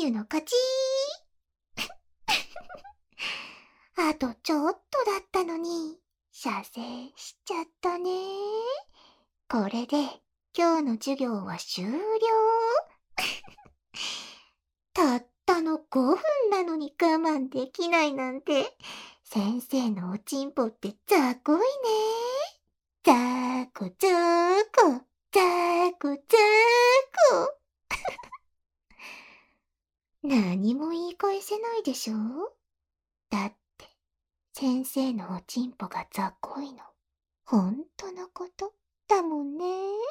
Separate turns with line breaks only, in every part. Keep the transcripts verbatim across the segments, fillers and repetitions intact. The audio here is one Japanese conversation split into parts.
みゆの勝ちあとちょっとだったのに、射精しちゃったね。これで今日の授業は終了。たったのごふんなのに我慢できないなんて、先生のおちんぽってざこいね。ざーこざーこ、ざーこざーこ。何も言い返せないでしょ？だって、先生のおちんぽがざこいの、ほんとのことだもんね。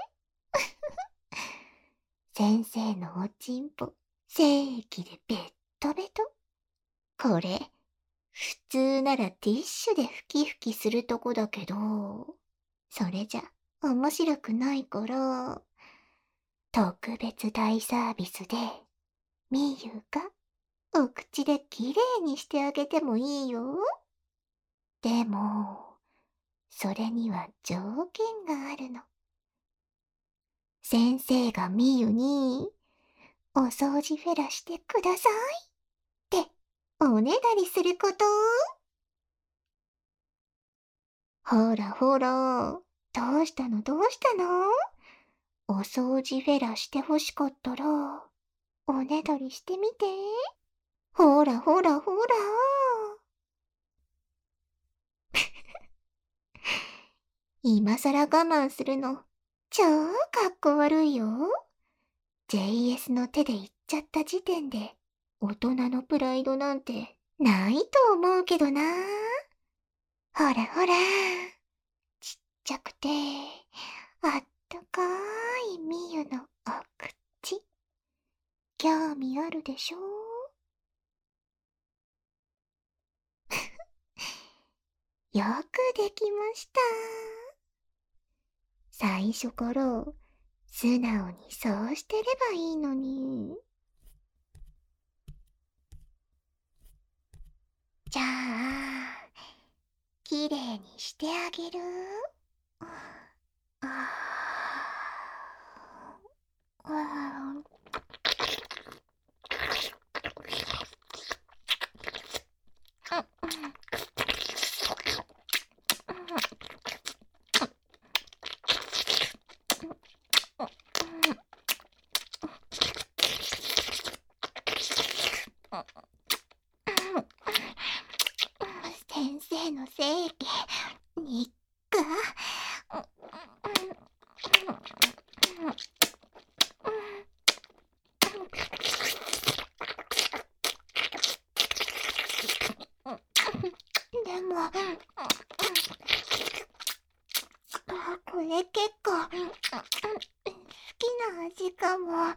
先生のおちんぽ、精液でベットベト。これ、普通ならティッシュでふきふきするとこだけど、それじゃ面白くないから、特別大サービスで、みゆがお口できれいにしてあげてもいいよ。でも、それには条件があるの。先生がみゆに、お掃除フェラしてくださいっておねだりすること。ほらほら、どうしたのどうしたの？お掃除フェラしてほしかったら、おねだりしてみて。ほらほらほら。今さら我慢するの、超かっこ悪いよ。ジェイエス の手で言っちゃった時点で、大人のプライドなんてないと思うけどな。ほらほら、ちっちゃくて、あったかいみゆのお口。興味あるでしょ？よくできました。最初から素直にそうしてればいいのに。じゃあ、きれいにしてあげる。ああ。先生の精液、にっく。でも、これ結構好きな味かも。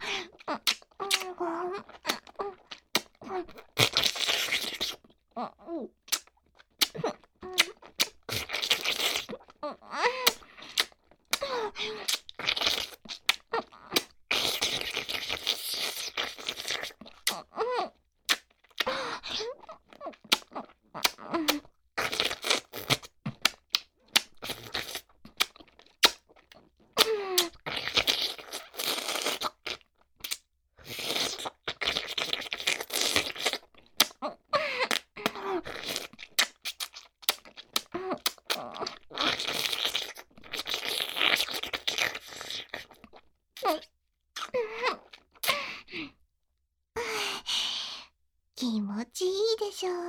気持ちいいでしょう。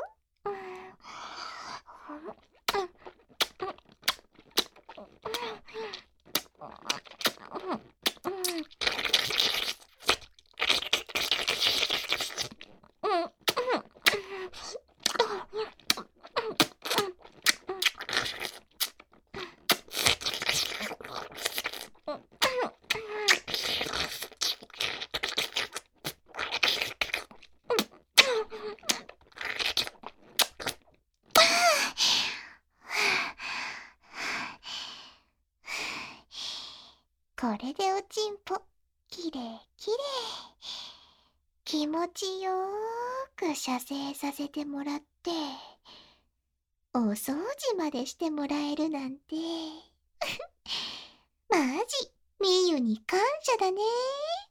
これでおちんぽ、きれいきれい。気持ちよーく射精させてもらって、お掃除までしてもらえるなんて。マジ、みゆに感謝だね。